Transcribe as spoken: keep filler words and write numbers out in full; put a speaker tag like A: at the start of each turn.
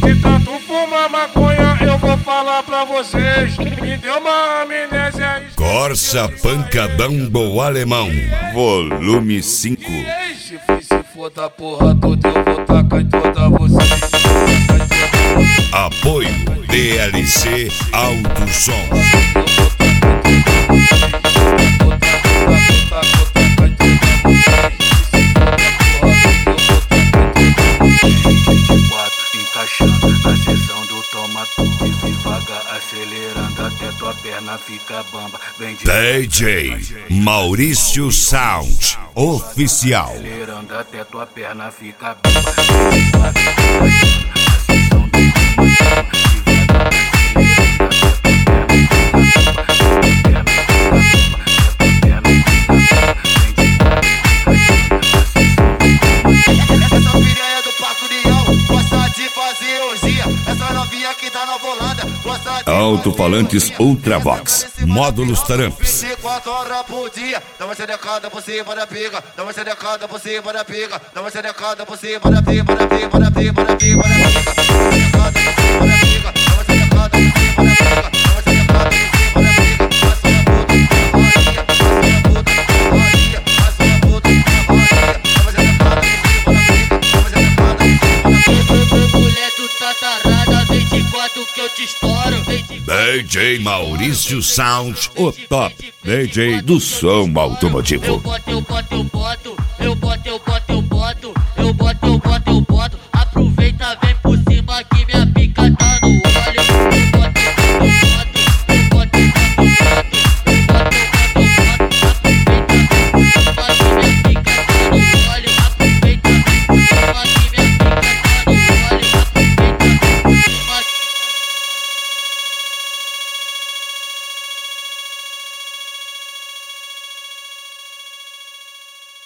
A: De tanto fumar maconha, eu vou falar pra vocês. Me deu uma amnésia.
B: Corsa Pancadão do Alemão, volume cinco.
A: Se se for da porra toda, eu vou tacar em toda você.
B: Apoio D L C Alto Som.
C: Encaixando na sessão do toma tudo, devagar acelerando até tua perna fica bamba. Vem de
B: D J Maurício Sound Oficial.
C: acelerando até tua perna fica bamba. Essa piranha do Parque União gosta de fazer orgia. Essa novinha que tá na volanda gosta de
B: Alto-falantes Ultravox, módulos Tramps.
C: vinte e quatro horas por dia. Dá uma xerecada por cima da pica. Dá uma xerecada por cima da pica. Dá uma xerecada por cima da pica. Da pica, da pica, da pica, da pica. Dá uma xerecada por cima da pica. Dá uma xerecada por cima da pica. Dá uma xerecada por cima da pica. Passa uma puta, rodia. Passa uma puta, rodia. Passa uma puta, rodia. Dá uma xerecada por cima da pica. Dá uma xerecada por cima da pica.
D: Mulher do tatarada, vinte e quatro que eu te estouro.
B: D J Maurício Sound, o top D J do som automotivo.
D: Eu boto, eu boto